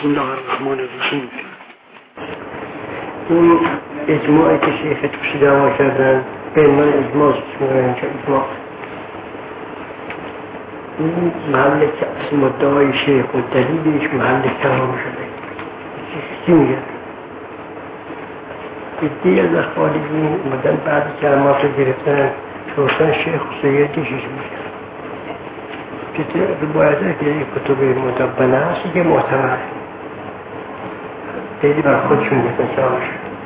بسم الله الرحمن الرحیم. این اجماعی که شیخ توشی دعوا کردن به عنوان اجماع میگن که اجماع این محل که مدعای شیخ و دلیلش محل کلام شده. چی میگن؟ ادعای از اخوالگین اومدن بعد کلمات رو گرفتن شورتن شیخ و سیدیشش میگن که باید که یک کتب مدبنه هستی که معتبره خیلی بر خودشون میگن کلامش.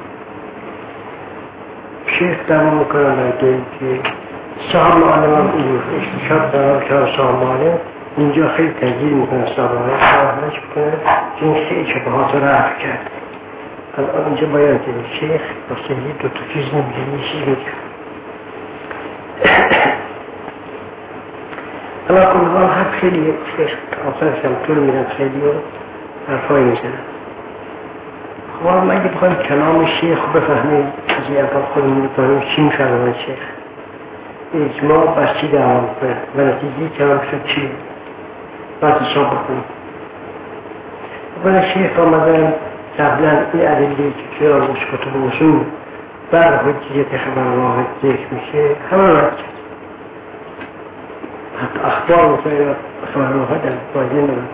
شیخ دعوا میکنن برده که صاحب معلم هم این اشتشاب دارم که صاحب معلم اینجا خیلی تجدید میکنه صاحب معلم صاحبش میکنه که این خیلی شبهات رو رفت کرد. الان اینجا باید که شیخ با سید دو تا چیز نمیگه نیشی میگه. اما کنوان هم خیلی شیخ آخرش هم طول میرن خیلی و حرفایی میزنن. خب ما اگه بخوایم کلام شیخ بفهمیم از این اول خودمون بفهمیم چی میفهمه شیخ اجماع بس چی دعوا میکنه و نتیجه کلام شد چی باید حساب بکنیم. ولی شیخ آمدن قبلا این عدلی که چرا روش کتب اصول بر حجیت خبر واحد ذکر میشه همه رو رد کرد. حتی اخبار مثلا خبر واحد هم بازی نمید.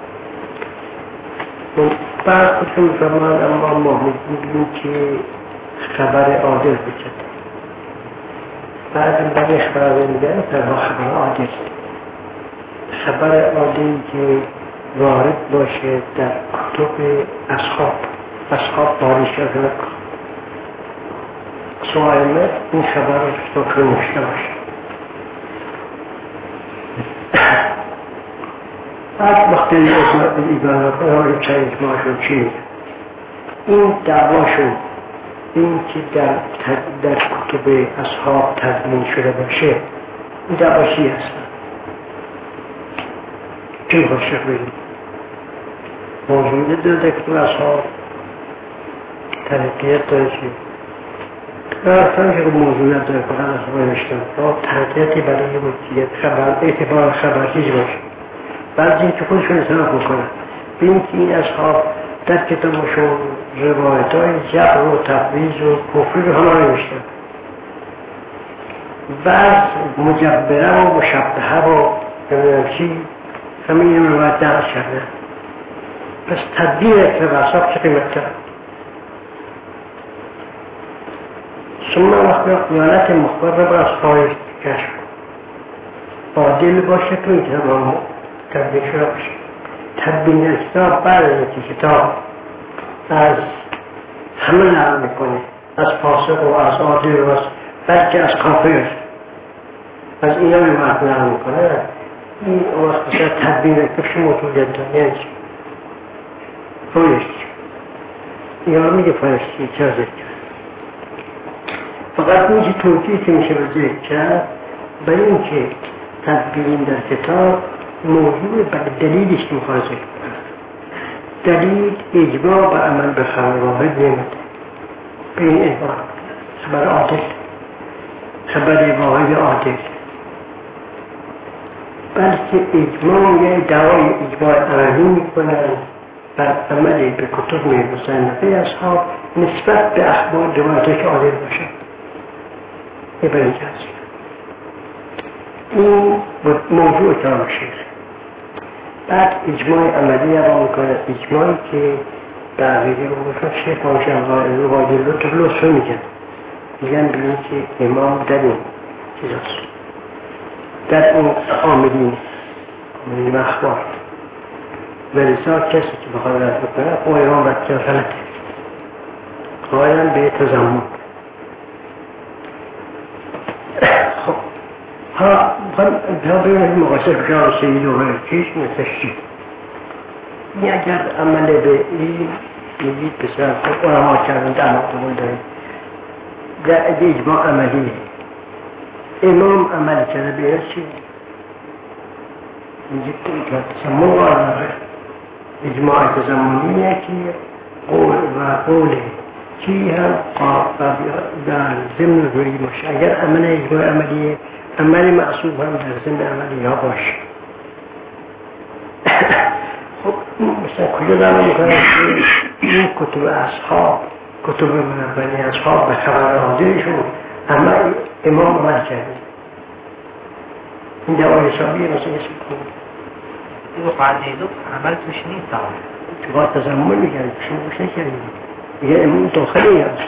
بعد خودشون میفرمان اما ما میگیم که خبر عادل بچد. بعد این برای خبر میگن تنها خبر عادل. خبر عادلی که وارد باشه در کتب اصحاب باری شده سوائمه این خبر رو که نوشته باشه. بعد وقتی ایبانات چه اجماعشون چی میگه این دعواشون این که در کتب اصحاب تضمین شده باشه این دعوا چی هستن؟ چی باشه بگیم؟ موجوده در کتب اصحاب ترقیت داره چی؟ راستان که موجودت داره فقط اصحاب نوشتن ترقیتی برای مجید خبر اعتبار خبر چیز باشه. بعد این که خودشون اصلاف میکنن به این که این اصحاب در کتابشون روایت های جبر و تفویض و کفری رو همه نوشتن و مجبره و مشبهه و نمیدونم چی همه این روایت نقل کردن. پس تدبیر اکتب اصحاب چه قیمت کرد؟ شما وقتی قیانت مخبر رو با اصحاب کشف عادل باشه تو این کتاب هم تبدیل شده باشه. تبدیل کتاب بعد از اینکه کتاب از همه نقل میکنه از فاسق و از عادل و از بلکه از کافر از اینا به وقت نقل میکنه این وقت بسید تبدیل کتابش موجودیت داره یعنی چی؟ فایشتی اینا میگه فایشتی چه ذکر فقط میشه توجیه که میشه به ذکر کرد برای اینکه تبدیل در کتاب موضوع بر دلیلش مخارجه کنه. دلیل اجماع و عمل به خبر واحد نمیده به این اجماع خبر عادل خبر واحد عادل بلکه اجماع یعنی دعای اجماع عملی میکنن بر عمل به کتب مصنفه اصحاب نسبت به اخبار روایتش عادل باشه. این برای اینجا هست این موضوع کلام شیخ. بعد اجماع عملی رو میکنه اجماعی که در ویدیو رو شیخ ماشن روایدی رو تبلوس رو میگن ببین که امام در این چیز هست در این عاملین اخبار ولذا کسی که بخواد رد بکنه خب امام رد کرد غلطه قائلا به تضمن. خب ها ببینید مقاسه بشار سید و چیش مثل چی این اگر عمل به این میگید بسیار خب علما کردن در مقتبول دارید در اجماع عملیه امام عمل کرده به این چی میگید تسمون و اجماع تزمونیه که قول و قوله چی هم در ضمن روی باشه. اگر عمل اجماع عملیه عمل معصوب هم در ضمن عملی ها باشه. خب مثلا کجا دارم میکنم که این کتب اصحاب کتب منبنی اصحاب به خبر حاضرشون اما امام عمل کرده این دوای حسابیه مثلا اسم کنید این قاعده دو عمل توش نیست تو باید تزمون میگن شما گوش نکردیم میگه امام داخلی هست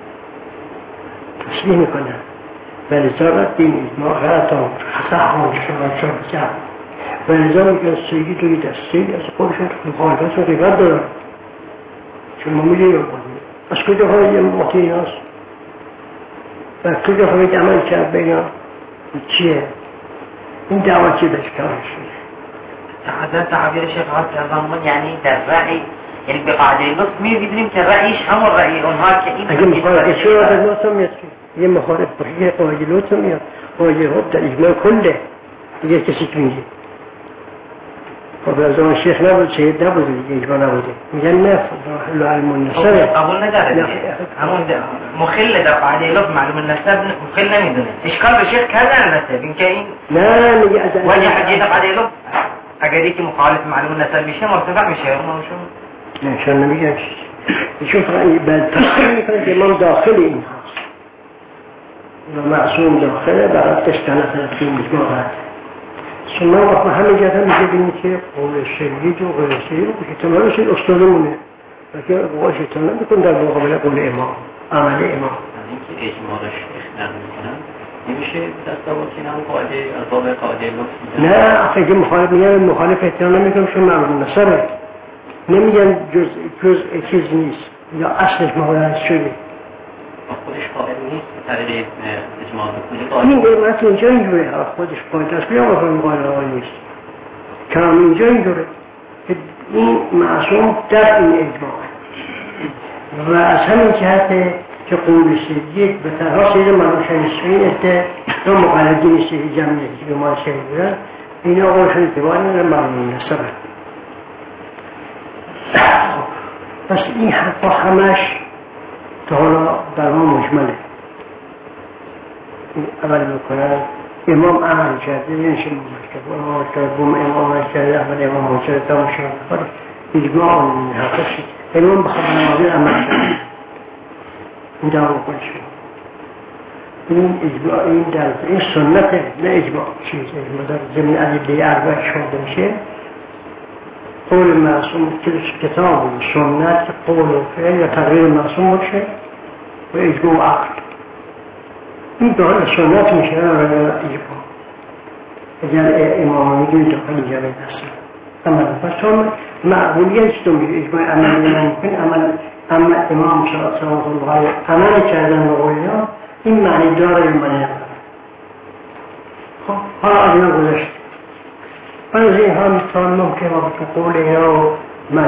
تصریح میکنن ولذا رد این اجماع غلطان خصحان شما بکرد ولذا میگن سیدی توی دست سیدی از خودشون تو مخالفت غیبت دارن چون ما میگه از کجا خواهید موقعی این هست و کجا خواهید عمل کرد بینا چیه این دعوت چی بهش کارش حضرت تعبیر شیخ حافظ یعنی در رأی یعنی به قاعده لطف می‌بینیم که رأیش همون رأی اونها که این اگه مخالف چرا در لطف میاد که یه مخالف بخیه قاعده لطف میاد قاعده حب در اجماع کله دیگه کسی که میگه خب از اون شیخ نبود شهید نبوده دیگه اجماع نبوده میگن نه حل علم النسب قبول نداره همون مخل در قاعده لطف معلوم النسب مخل نمیدونه اشکال به شیخ کردن النسب اینکه این نه میگه از وجه حجیت قاعده لطف اگر یکی مخالف معلوم النسب میشه مرتفع میشه اونشون نه شان نمیگن ایشون فقط بعد تصمیم میکنه که امام داخل این هست و معصوم داخله برای تشتنه فی اجماع هست شما وقت همه جهت هم میگه بینید که قول شدید و غیر شدید و شیطان شد استادمونه و که قول شیطان نمیکن در مقابل قول امام عمل امام اینکه اجماع را شیخ نقل میکنن نمیشه دست آورد که هم قاعده از باب قاعده لطف نه آخه که مخالف میگن مخالف احترام نمیکنم چون معلوم نصره نمیگن جز چیز نیست یا اصلش مخالف شده خودش قائل نیست طریق اجماع بکنه این قیمت اینجا اینجوره خودش قائل است بیا بخواهیم قائل نیست کام اینجا اینجوره این معصوم در این اجماع و از همین جهت که قول سیدیت به تنها سید منوشن اسمین اته دو مقلدین سید جمعیتی که ما شهید بودن اینا قولشون اعتبار ندارن معلوم نصبه پس این حرفا همش تا حالا در ما مجمله عمل میکنن امام عمل کرده نمیشه عمل کرده بوم امام عمل کرده اول امام عمل کرده تا مشاهد کنه اجماع این حقشی امام بخواب نمازی عمل کرده این دعوه کنه این اجماع این در این سنته نه اجماع چیز اجماع در زمین عدیده اربع شده میشه قول معصوم کتاب و سنت قول و فعل یا تغییر معصوم باشه و اجماع عقل این داره سنت میشه و اجماع اگر امام میگوی داخل اینجا بینست عمل پس چون معقولیت است میگه اجماع عملی نمیکن اما امام صلی الله علیه عمل کردن و قولینا این معنی داره یا معنی نداره خب حالا از اینا گذاشت از این هم تا ممکن با قول اینا و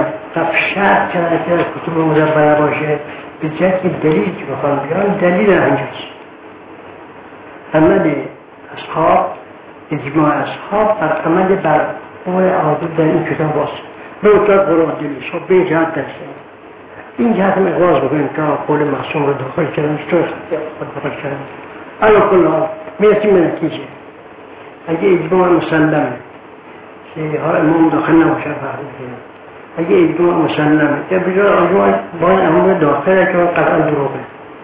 شرط کنه که کتب مدبره باشه به جهت دلیل که بخوام بیان دلیل اینجاست عمل اصحاب اجماع اصحاب بر عمل بر قول عادل در این کتاب باست به اطلاق قرآن دلیش خب به این جهت درسته این جهت هم اقواز بکنیم که قول معصوم رو داخل کردن چطور داخل کردن الان کل ها میرسیم به نتیجه اگه اجماع مسلمه که ها امام داخل نباشه فرق میکنه اگه اجماع مسلمه که بجای اجماع باید امام داخله که قطعا دروغه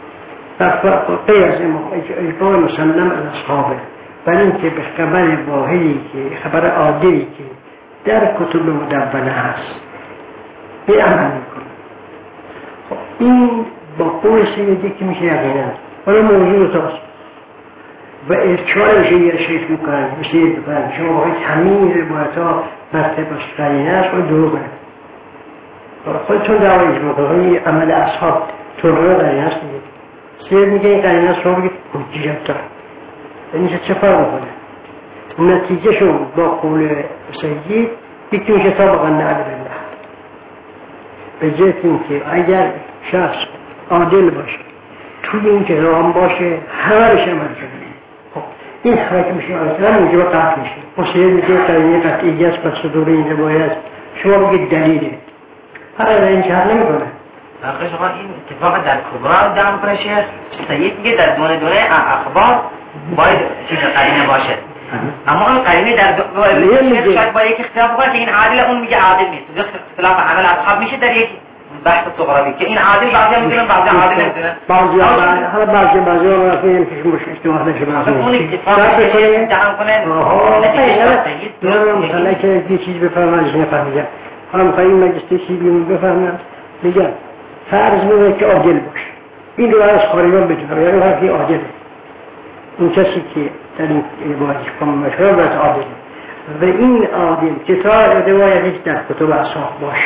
غیر از اجماع مسلم از اصحابه بل اینکه به خبر واحدی که خبر عادلی که در کتب مدونه هست به عمل میکنه خب این با قول سیدی که میشه یقینا حالا موضوع تاست و ارچارش یه شیخ میکنن مثل بکنن شما باید همین روایت ها مرتبه قرینه است و دروغه خودتون دعوایش میکنه عمل اصحاب طرقه قرینه است سید میگه این قرینه است شما بگید حجیت دار اینجا چه فرق میکنه نتیجه شون با قول سید یکی میشه طابقا نعل بالله به جهت اینکه اگر شخص عادل باشه توی این جرام باشه همه بشه عمل کرده این حرکت میشه اصلا موجب قطع میشه حسین میگه قرینه قطعی است پس صدور این روایت شما بگید دلیله هر این کار نمیکنه آخه شما این اتفاق در کبرا دارم کنه شیخ سید میگه در دونه اخبار باید چیز قرینه باشه اما اون قرینه در شیخ شاید با یک اختلاف کنه که این عادل اون میگه عادل نیست. تو اختلاف عمل اصحاب میشه در یک بحث صغروی که این عادل بعضی میدونن بعضی عادل نمیدونن. بعضی میگن که مش اشتباه نشه بعضی. اون اتفاق میشه جمع کنه. مثلا که یه چیز بفهمن نفهمیدن. حالا میخوای این مجلس چیزی بفهمن میگن فرض میکنه که عادل باشه. این رو از خارجان بدونم یعنی حرفی عادله. اون کسی که در این واجب مشهور باید عادله و این عادل که تا روایتش در کتب اصحاب باشه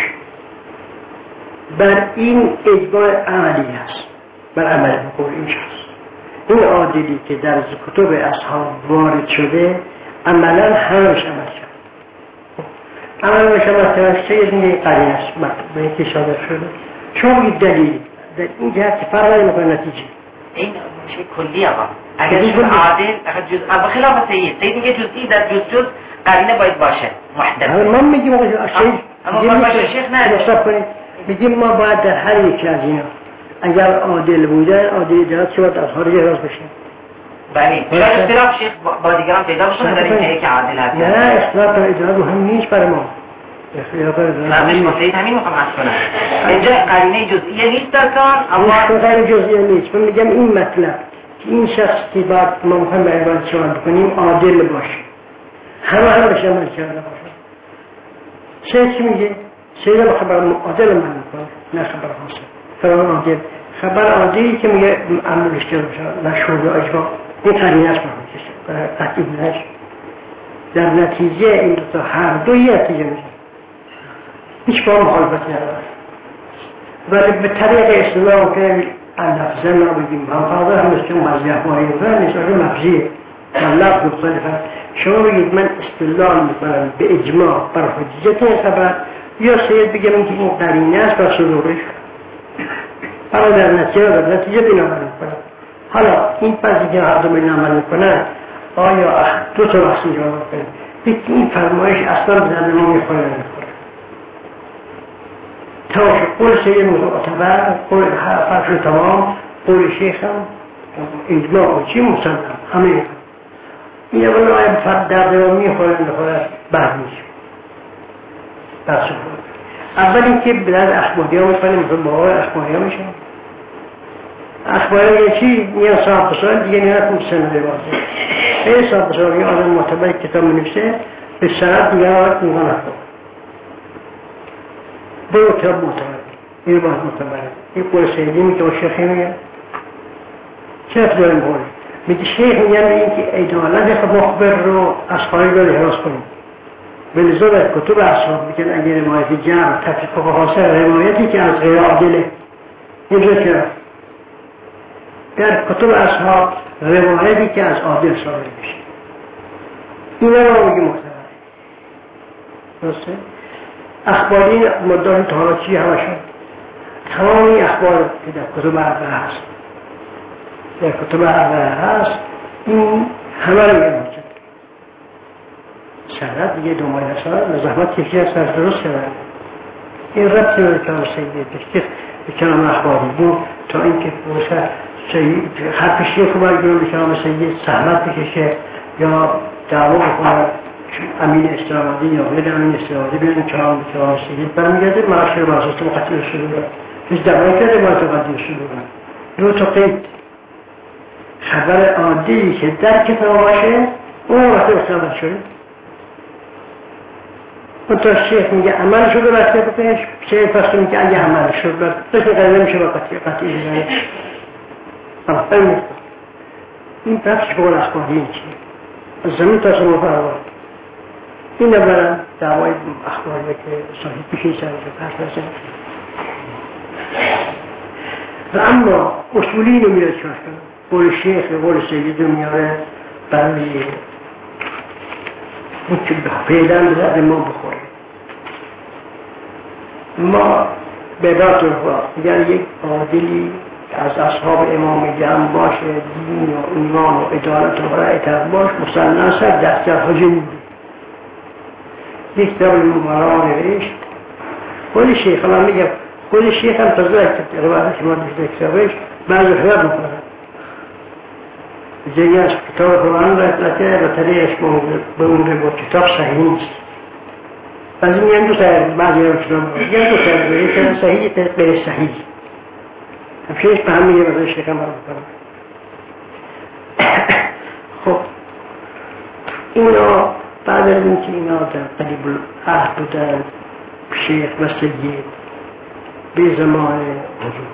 بر این اجماع عملی هست بر عمل بقول این شخص این عادلی که در کتب اصحاب وارد شده عملا همش عمل شد عمل مشابه شاید این قرین است به اینکه صادر شده چون دلیل در این جهت فرق نمیکنه نتیجه این چه کلی آقا اگر شد عادل اگر جزء بخلاف سید میگه جزئی در جز قرینه باید باشه محدد ما میگیم آقا شیخ نه میگیم ما باید در هر یکی از اینا اگر عادل بودن عادل جهت شد از خارج راست بشه بله شاید اختلاف شیخ با دیگران پیدا بشه در این که عادل هست نه اختلاف در ادراک مهم نیست برای ما نه مش مسئله همین میخوام عرض کنم اینجا قرینه جزئیه نیست در کار اما قرینه جزئیه نیست من میگم این مطلب که این شخص که بعد ما میخوایم به عبادت شما بکنیم عادل باشه همه بشه عمل کرده باشه چه چی میگه؟ سیده با خبر عادل من میکنه نه خبر خاصه خبر عادل خبر عادلی که میگه عمل اشتر باشه مشهور و اجماع این قرینه است محمد قطعی نشه در نتیجه این دو تا هر دوی نتیجه میشه هیچ با مخالفت نداره ولی به طریق اسلام که اللفظه ما بگیم منفاظه هم مثل مزیح مایوزه نشاره مفزیه لفظ مختلفه شما بگید من استدلال میکنم به اجماع بر حجیت این خبر یا سید بگم که این قرینه است بر صدورش برای در نتیجه بین عمل میکنم حالا این پسی که هر دو بین عمل میکنن آیا دو تا بحث اینجا میکنم یکی این فرمایش اصلا به ذهن ما میخوره نمیخوره تاش قول سید معتبر قول فرش تمام قول شیخ هم اجماع و چی مسلم همه این اولا آیا فرد در دوام میخوره نمیخوره بعد میشه بحث اول اینکه بلد اخباری ها میکنه مثل باقای اخباری ها میشه اخباری یه چی میان صاحب بسار دیگه نیرد سنده بازه این صاحب بسار یه آدم معتبر کتاب منویسه به سند دیگه آرد میگان اخبار برو کتاب معتبر این باید معتبره این قول سیدی میگه و شیخی میگه چه افضل میگه میگه شیخ میگه این که ایدالت مخبر رو از خواهی رو حراس کنیم ولذا در کتب اصحاب میگن اگر روایت جمع تفریق و حاصل روایتی که از غیر عادله اینجا چرا در کتب اصحاب روایتی که از عادل صادر میشه این رو میگه محتمل درسته اخباری مدار تاراچی همشون تمامی اخبار که در کتب اربعه هست در کتب اربعه هست این همه رو میگه محتمل سند دیگه دنبال نسان نظامت کسی هست از درست شدن این ربطی رو کلام سیده بشکف به کلام اخباری بود تا اینکه حرف شیخ رو برگرون به کلام سیده سهمت بکشه یا دعوا بکنه امین استرامادی یا غیر امین استرامادی بیان کلام سیده برمیگرده معاشر بحثاست مقطع شروع رو هیچ دعوایی کرده باید مقطع شروع رو دو تا قید خبر عادی که در کتاب باشه اون وقتی اختلاف شده اون تا شیخ میگه عمل شده بسته بکنش شیخ پس میگه اگه عمل شد قسم قدر نمیشه با قطعی بزنه این بخش بقول اخباری این چیه از زمین تا سمو فرمان این نبرم دعوای اخباری که صاحب بشه سر پس بزنه و اما اصولی اینو میره چون قول شیخ و قول سید رو میاره برای این که پیدا به درد ما بخوره ما به داد رو اگر یک عادلی از اصحاب امام جمع باشه دین و ایمان و ادالت و رأیت باش مسلم سر دستر حجم بود یک دول مباران نوشت قول شیخ الان میگم قول شیخ هم تازه روایت که ما دیگه کتابش بعض خیاب میکنن جایی از کتاب قرآن رفته و طریقش به اون رو کتاب صحیح نیست. بعضی میگن دو طریق، بعضی ها کتاب میگن دو طریق، یک صحیح یک غیر صحیح. همشهش به هم میگه برای شیخ هم بکنم. خب اینا بعد از اینکه اینا در قریب العهد بودن شیخ و سید به زمان حضور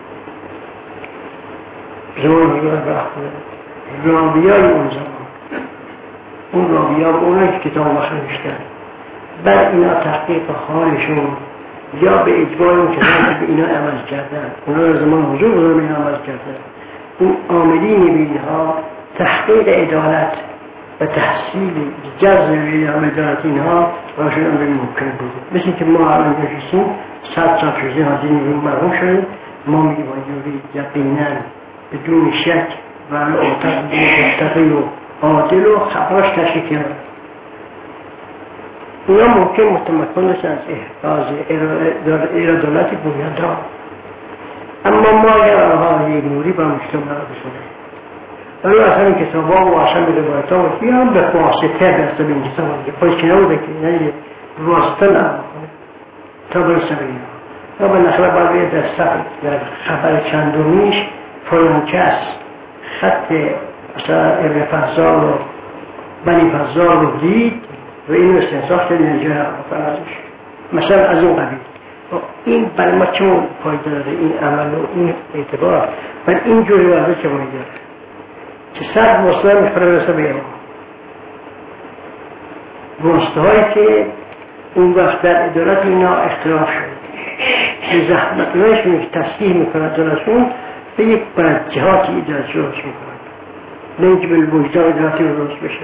حضور برخوره راویای اون زمان اون راویای اونایی که کتاب نوشتن بر اینا تحقیق حالشون یا به اجبار اون کسانی که به اینا عمل کردن اونا در زمان حضور به اینا عمل کردن اون عاملین به اینها تحقیق عدالت و تحصیل جذب عدالت اینها راشون امر ممکن بود. مثل که ما الان نشستیم 100 سال شده حاضر نیروی مرحوم شدیم ما میگیم آیوری یقینا بدون شک و متقی و عادل و خبرش تشکیل کرد. اونا ممکن متمکن نشن از احراز عدالت بنیادها، اما ما اگر آنها یک نوری با مجتمع بسونه ولی اصلا این کتاب ها و اصلا به روایت ها و هم به واسطه برسه به این کتاب ها خودش که نبوده که یعنی واسطه نبوده تا برسه به این ها و به نخبه باید باید در خبر چندمیش فلان کس خط مثلا ابن فضال و بنی فضال رو دید و این استنساخ کرد نجای فرازش مثلا از اون قبیل. این برای ما چون فایده داره این عمل و این اعتبار و این جوری برای چه فایده داره که 100 واسطه میخوره برسه به ایران واسطه هایی که اون وقت در ادارت اینا اختلاف شد به زحمت هایشون که تصحیح میکنه دارشون به یک برجهاتی ادارت درست میکنه نه اینکه به وجدان ادارتی درست بشه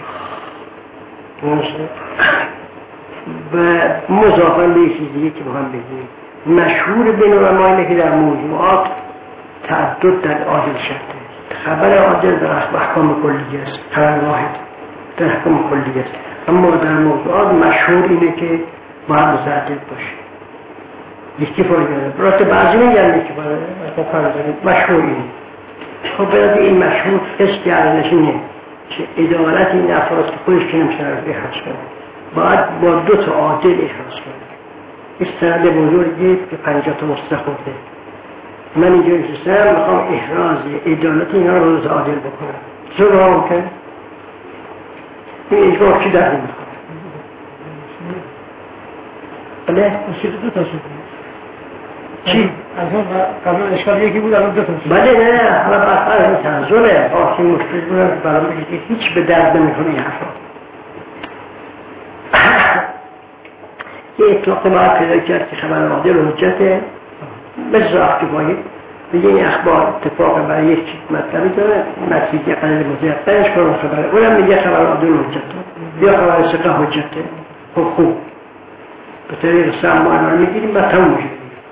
و مضافاً به یه چیزی که با هم بگیم مشهور بین علما اینه که در موضوعات تعدد در عادل شده خبر عادل در احکام کلی است خبر واحد در احکام کلی است اما در موضوعات مشهور اینه که باید متعدد باشه یکی فایده برات بعضی میگن یکی فایده مشهور اینه. خب برای این مشهور حس گردنشینه که ادارت این افراد که خودش که نمیشه رو احراز کنه باید با 2 تا عادل احراز کنه. این سند بزرگی که 50 تا مصدق خورده من اینجا نشستم میخوام احراز عدالت اینا رو روز عادل بکنم چه رو ممکن؟ این اجبار چی در میخوام؟ بله؟ مشکل 2 تا شد چی؟ از اون قبل اشکال یکی بود الان 2 تا شد. بله نه حالا بحث این تنظره آخی مشکل بودم که برام بگید که هیچ به درد نمیکنه این حرفا یه اطلاق باید پیدا کرد که خبر عادل و حجته مثل وقتی باید بگه این اخبار اتفاق برای یک چیز مطلبی داره نتیجه قلیل مزیقترش کنم خبره اونم میگه خبر عادل و حجته یا خبر ثقه حجته خوب به طریق سم ما اینا میگیریم و تموم میشه.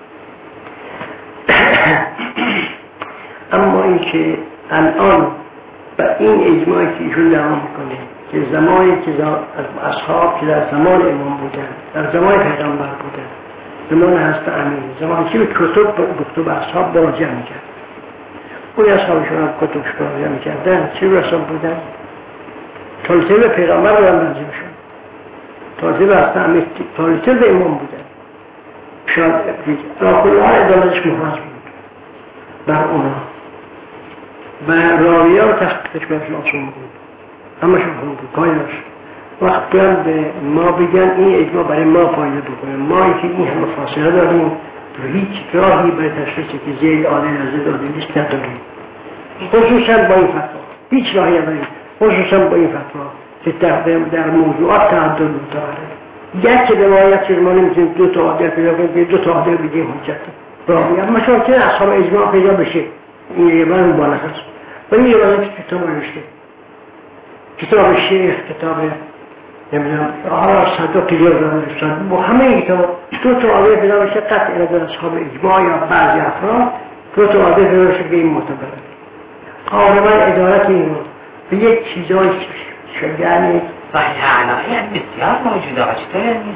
اما این که الان با این اجماعی که ایشون دوام میکنه که زمانی که از اصحاب که در زمان امام بودن در زمان پیغمبر بودن زمان حضرت امین زمانی که به کتب اصحاب براجع میکرد اون اصحابشون هم کتبش براجع میکردن چی رسول بودن؟ تالتر به پیغمبر بودن منظورشون تالتر به حضرت امین تالتر به امام بودن شاید را کلها ادالتش محراز بود بر اونا و راویه و تحقیقش برشون آسون بود همه شون خون بود کایش وقت بیان به ما بگن این اجماع برای ما فایده بکنه ما که این همه فاصله داریم و هیچ راهی برای تشخیص که زیر عادل از زیر عادلیست نداریم خصوصا با این فتوا هیچ راهی نداریم خصوصا با این فتوا که در موضوعات تعدد متعارض گرچه روایت که ما نمیتونیم 2 تا عادل پیدا کنیم 2 تا عادل بگیم حجت راهی اما شاید اصحاب اجماع پیدا بشه این یه بار مبالغه است ولی یه بار کتاب نوشته کتاب شیخ کتاب نمیدونم آرا صدق یادم با همه این کتاب 2 تا عادل پیدا بشه قطع نظر اصحاب اجماع یا بعضی افراد 2 تا عادل پیدا بشه به این معتبره غالبا ادارت این رو به یک چیزای شگرنی صحیح علایی هم بسیار موجوده آقا چطور نیست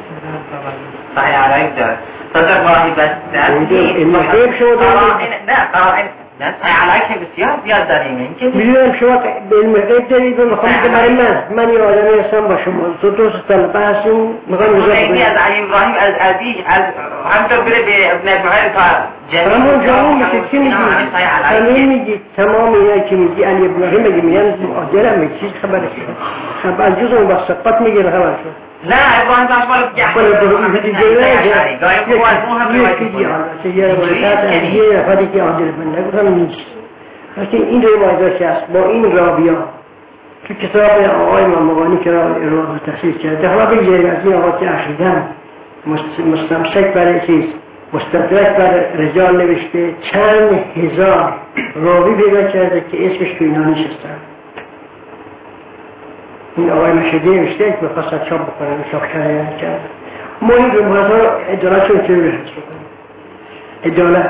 صحیح علایی داره صدق واحی بس در این مطیب شده نه قرائن نه علاقه بسیار زیاد داریم این که میدونم شما به علم غیب دارید و میخوام که برای من یه آدمی هستم با شما دو سال بحثیم میخوام خیلی از علی ابراهیم از عزیز از همطور بره به ابن ابراهیم تا همون جامون میشه چی میگی تمام اینا که میگی علی ابراهیم میگن آدرم میگی چیز خبره خب از جز اون وقت سقط میگیره خبر شد نه ابراهیم داشت مال ولی برای دیگه یه نفری که عادل من نگفتم نیست لیکن این روایت هست با این راویا تو کتاب آقای ماموانی که ارائه تحصیل کرده حالا بگیریم از این آقا که اخیراً مستمسک برای چیز مستدرک بر رجال نوشته چند هزار راوی پیدا کرده که اسمش تو اینا نشستن. این آقای مشهدی نوشته که بخواستن چاپ بکنن چاپ کرده ما این روایت ها عدالت رو چه بحث بکنیم عدالت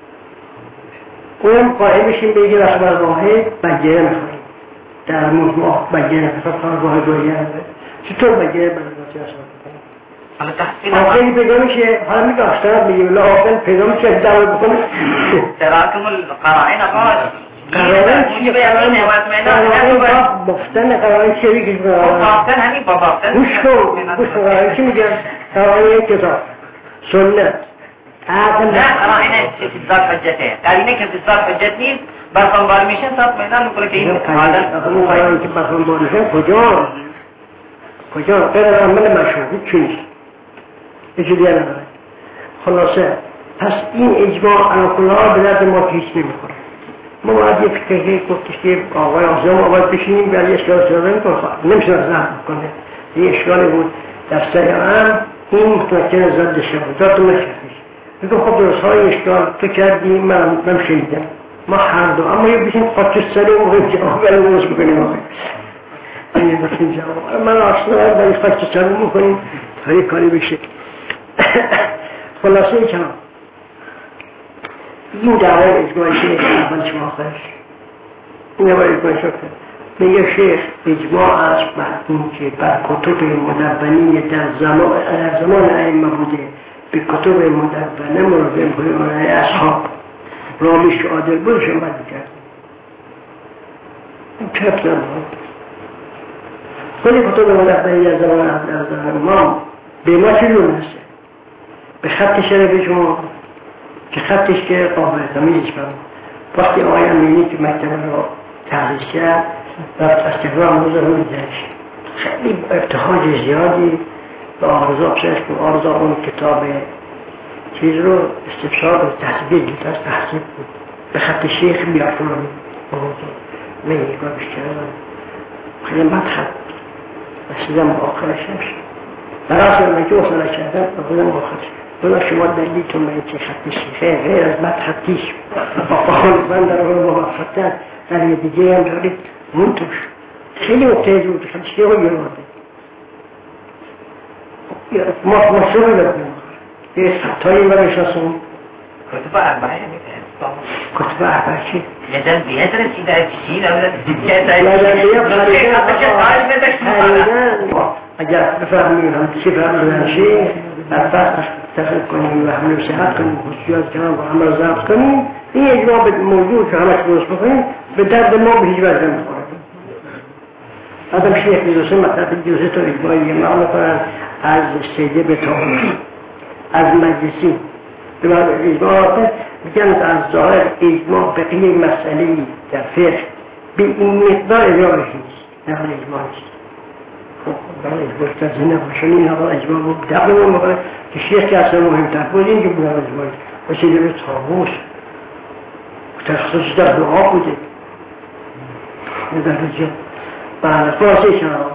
اون قائل بشیم به یه رسم واحد بگیره میخواییم در ماه بگیره میخواییم واحد باید چطور بگیره بلداتی رسم بکنیم آخری پیدا میشه حالا میگه آشترات بگیم الله آخر پیدا میشه دعوی بکنه تراکم القرائن آقا قرائن چیه؟ بافتن قرائن چیه بگیم بافتن همین با بافتن گوش کن قرائن چی میگن؟ قرائن یک کتاب سنت نه قرائن استدلال حجته قرینه که استدلال حجت نیست برخوانبار میشن صاحب میدان میکنه که این قرائن که برخوانبار میشن کجا غیر عمل مشهوری چی نیست یکی دیگه نداره خلاصه پس این اجماع علاقلها به درد ما پیش نمیخوره ما باید یه فکرهی گفتش که آقای آزم آباد بشینیم ولی اشکال سرده میکنه نمیشه رزم بکنه یه اشکالی بود در سریعم این متمکن زد دشته بود دادتون نشدش میگم خب درست های اشکال تو کردی من شنیدم ما هر دو اما یه بشین قطع سری مهم جواب برای درست بکنیم آقای این بکنیم جواب من آشنا برای قطع سری میکنیم تا یه کاری بشه خلاصه کلام این دعوه اجماع شیخ اول شما آخرش این دعوه اجماع شیخ میگه شیخ اجماع است بر این که بر کتب مدونی در زمان ائمه بوده به کتب مدونه ملزم کنه اصحاب رامیش عادل بود شما کرد این چرت نمود خیلی کتب مدونی در زمان ما به ما چی لون هسته به خط شرف شما که خطش که قابل تمیزش برم وقتی آقای امینی که مکتب رو تحریز کرد رفت از تهران روز رو میدهش خیلی ابتهاج زیادی به آرزا بسیش که آرزا اون کتاب چیز رو استفسار رو تحصیل دیت از تحصیل بود به خط شیخ بیار کنم من یک بار بشکرم خیلی مد خط رسیدم آخرش نمیشه برای من که اصلا کردم بودم آخرش بلا شما دلیلتون به چه خط شیخه غیر از مد خطیش آقا من در اون موفقتر در یه دیگه هم دارید منتوش خیلی مبتهز بود خط شیخه رو گرمارده ما شروع لبنیم یه خطایی ما بشناسون کتب اربعه کتب اربعه چی؟ یدن بیدرن چی در چی اگر بفهمیم هم چی فهمیم شیخ فرقش تفریق کنیم و حمله صحت کنیم خصوصیات کنیم و حمله ضبط کنیم این اجماع موجود که همش درست بکنیم به درد ما به هیچ وجه نمیخوره آدم شیخ بیدوسه مطلب جوزه تا اجماعی معامله کنن از سیده به تاوش از مجلسی به اجماع میگن از ظاهر اجماع بقیه مسئله در فقه به این مقدار اجماع بشید نه اجماع نیست بله گفتن نباشه این هوا اجماع بود دقیقا موقع که شیخ که اصلا مهمتر بود این که بود اجماع بسیده به تاوش تخصیص در دعا بوده در رجا بله فاسه شما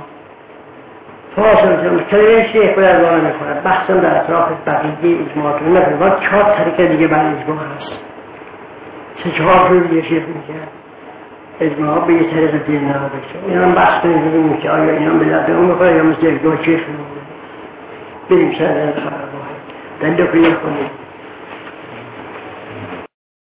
کلمه شیخ باید وارد میکنه بحثم در اطراف بقیه اجماع کنه نکنه باید 4 طریقه دیگه برای اجماع هست 3-4 جور دیگه شیخ میکرد اجماع به یه طریق دیر نما بکشه این هم بحث کنیم ببینیم که آیا این هم به درد اون میخواه یا مثل اجماع شیخ میکنه بریم سر در خبر باید دلیل کنیم